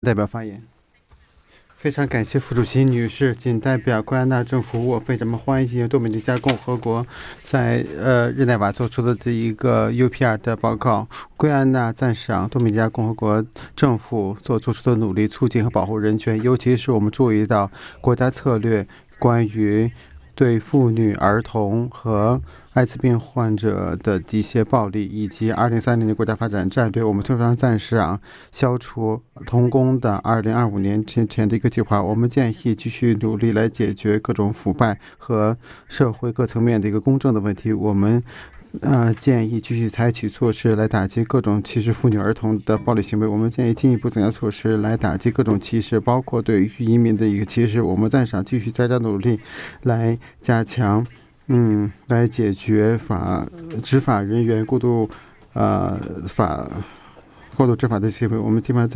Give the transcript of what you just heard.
代表发言。非常感谢副主席女士，仅代表圭亚那政府，我非常欢迎多米尼加共和国在日内瓦做出的这一个 UPR 的报告。圭亚那赞赏多米尼加共和国政府做出的努力，促进和保护人权，尤其是我们注意到国家策略关于对妇女、儿童和艾滋病患者的一些暴力，以及2030年国家发展战略。我们非常赞赏消除童工的2025年前的一个计划。我们建议继续努力来解决各种腐败和社会各层面的一个公正的问题。我们建议继续采取措施来打击各种歧视妇女儿童的暴力行为。我们建议进一步增加措施来打击各种歧视，包括对于移民的一个歧视。我们赞赏继续加努力来加强来解决执法人员过度执法的行为。我们基本上